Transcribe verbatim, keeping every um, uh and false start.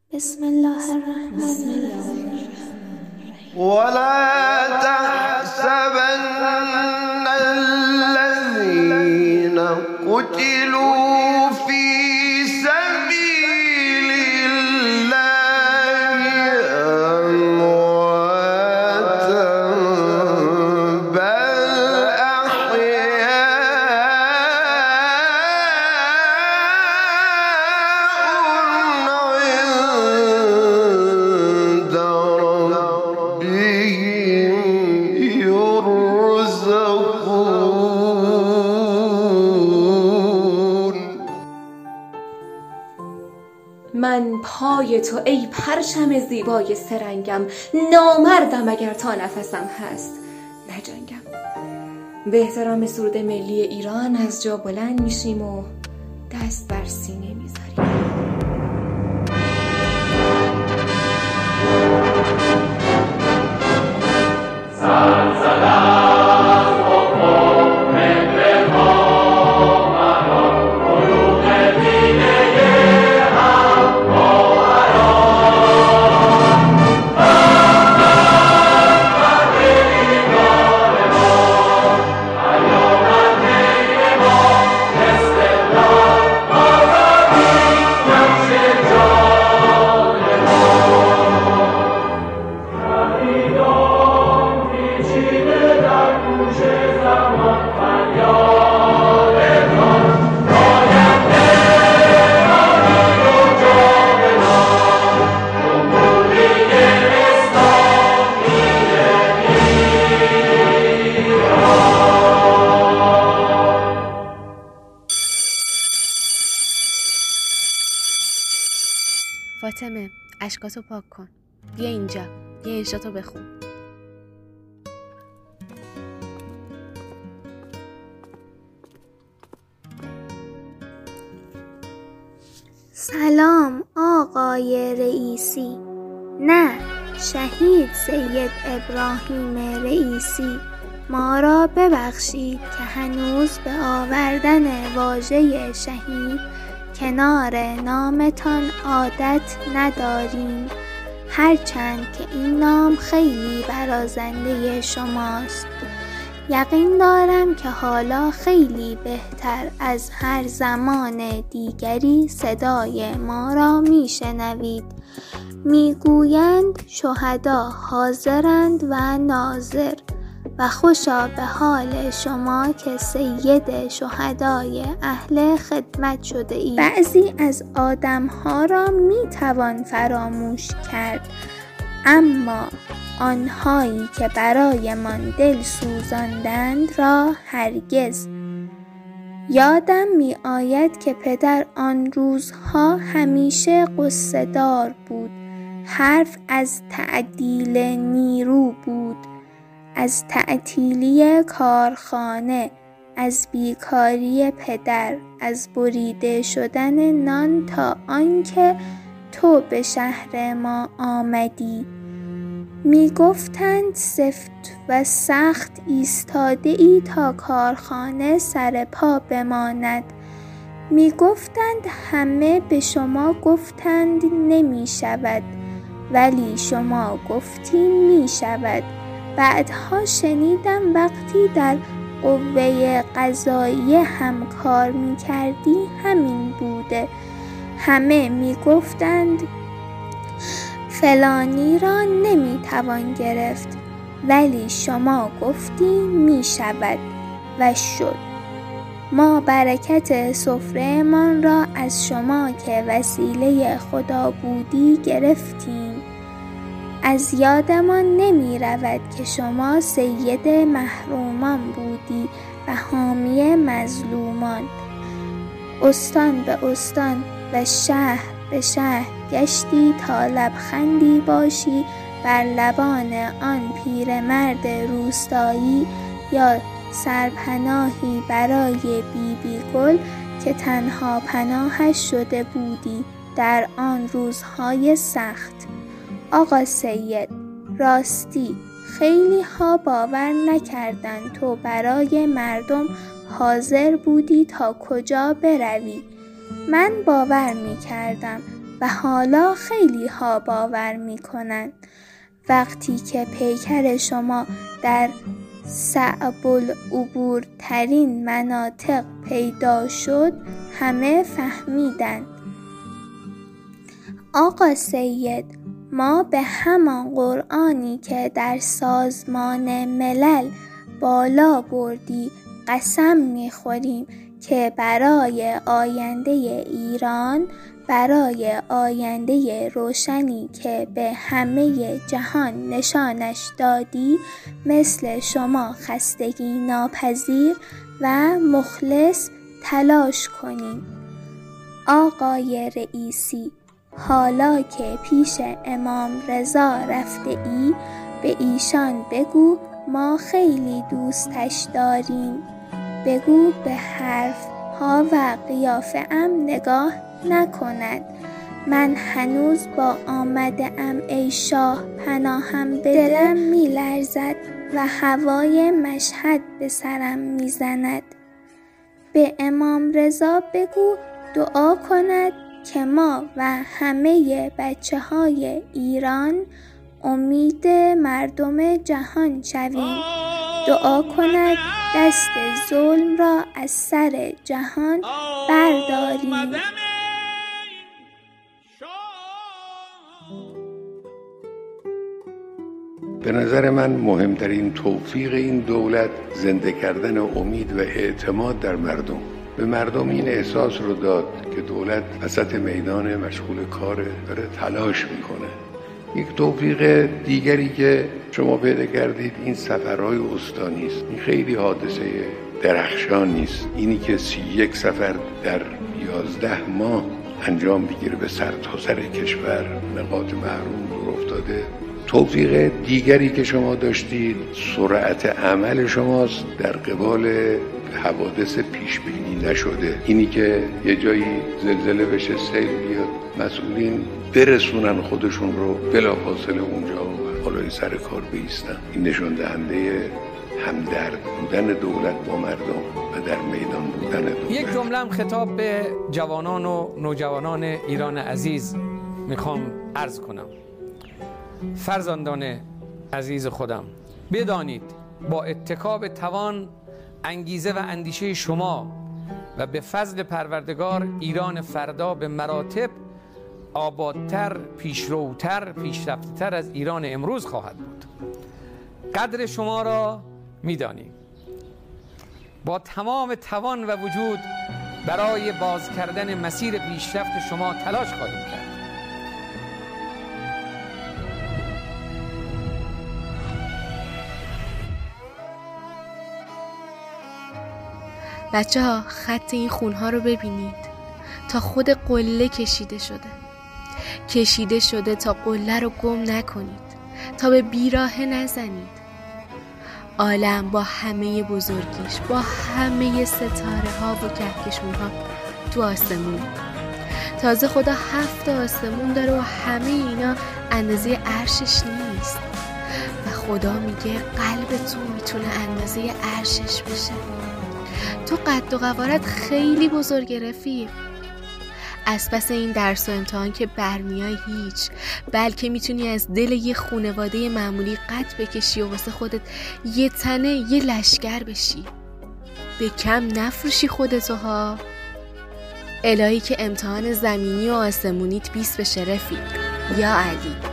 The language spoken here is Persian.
بسم الله الرحمن الرحیم. ولا تحسبن الذين قتلوا في سبيل الله أمواتا بل أحياء عند ربهم يرزقون. من پای تو ای پرچم زیبای سرنگم، نامردم اگر تا نفسم هست نجنگم. به احترام سرود ملی ایران از جا بلند میشیم و دست بر سینه میذاریم. فاطمه، اشکاتو پاک کن. بیا اینجا، یه انشاتو بخون. سلام آقای رئیسی. نه، شهید سید ابراهیم رئیسی. ما را ببخشید که هنوز به آوردن واژه شهید کنار نامتان عادت نداریم، هرچند که این نام خیلی برازنده شماست. یقین دارم که حالا خیلی بهتر از هر زمان دیگری صدای ما را میشنوید. میگویند شهدا حاضرند و ناظر و خوشا به حال شما که سید شهدای اهل خدمت شده اید. بعضی از آدم‌ها را میتوان فراموش کرد، اما آنهایی که برایمان دل سوزاندند را هرگز. یادم می آید که پدر آن روزها همیشه قصه دار بود. حرف از تعدیل نیرو بود، از تعطیلی کارخانه، از بیکاری پدر، از بریده شدن نان تا آنکه تو به شهر ما آمدی. می گفتند سفت و سخت ایستاده ای تا کارخانه سر پا بماند. می گفتند همه به شما گفتند نمی شود، ولی شما گفتی می شود. بعدها شنیدم وقتی در قوه قضاییه هم کار می کردی همین بوده. همه می گفتند فلانی را نمی توان گرفت، ولی شما گفتی می شود و شد. ما برکت سفره‌مان را از شما که وسیله خدا بودی گرفتیم. از یادمان نمی رود که شما سید محرومان بودی و حامی مظلومان. استان به استان و شهر به شهر گشتی تا لبخندی باشی بر لبان آن پیرمرد روستایی، یا سرپناهی برای بی بی گل که تنها پناهش شده بودی در آن روزهای سخت. آقا سید، راستی خیلی ها باور نکردند تو برای مردم حاضر بودی تا کجا بروی. من باور می کردم، و حالا خیلی ها باور می کنند. وقتی که پیکر شما در صعب العبور ترین مناطق پیدا شد همه فهمیدند. آقا سید، ما به همان قرآنی که در سازمان ملل بالا بردی قسم می‌خوریم که برای آینده ایران، برای آینده روشنی که به همه جهان نشانش دادی، مثل شما خستگی ناپذیر و مخلص تلاش کنیم. آقای رئیسی، حالا که پیش امام رضا رفته ای، به ایشان بگو ما خیلی دوستش داریم. بگو به حرف ها و قیافه ام نگاه نکند. من هنوز با آمده ام ای شاه پناهم به دلم می لرزد و هوای مشهد به سرم می زند. به امام رضا بگو دعا کند که ما و همه بچه های ایران امید مردم جهان شویم. دعا کند دست ظلم را از سر جهان برداریم. به نظر من مهمترین توفیق این دولت زنده کردن امید و اعتماد در مردم. به مردم این احساس رو داد که دولت وسط میدان مشغول کاره، داره تلاش میکنه. یک توفیق دیگری که شما پیدا کردید این سفرهای استانی است. این خیلی حادثه درخشان نیست. اینی که سی یک سفر در یازده ماه انجام بگیره به سرتاسر کشور، نقاط محروم دور افتاده. توفیق دیگری که شما داشتید سرعت عمل شماست در قبال حوادث پیش بینی نشده. اینی که یه جایی زلزله بشه، سیل بیاد، مسئولین برسونن خودشون رو بلافاصله اونجا و بالای سر کار بایستن. این نشون دهنده همدرد بودن دولت با مردم و در میدان بودن دولت. یک جمله خطاب به جوانان و نوجوانان ایران عزیز میخوام عرض کنم. فرزندان عزیز خودم، بدانید با اتکا به توان، انگیزه و اندیشه شما و به فضل پروردگار ایران فردا به مراتب آبادتر، پیشروتر، پیشرفته‌تر از ایران امروز خواهد بود. قدر شما را می‌دانیم. با تمام توان و وجود برای باز کردن مسیر پیشرفت شما تلاش خواهیم کرد. بچه ها خط این خونها رو ببینید. تا خود قله کشیده شده کشیده شده تا قله رو گم نکنید، تا به بیراهه نزنید. عالم با همه بزرگیش، با همه ستاره ها و کهکشون ها تو آسمون. تازه خدا هفت آسمون داره و همه اینا اندازه عرشش نیست و خدا میگه قلب تو میتونه اندازه عرشش بشه. تو قد و قوارت خیلی بزرگه رفیق. از پس این درس و امتحان که برمیای هیچ، بلکه میتونی از دل یه خونواده معمولی قد بکشی و واسه خودت یه تنه یه لشگر بشی. به کم نفروشی خودتو ها. الهی که امتحان زمینی و آسمونیت بیست بشه رفیق. یا علی.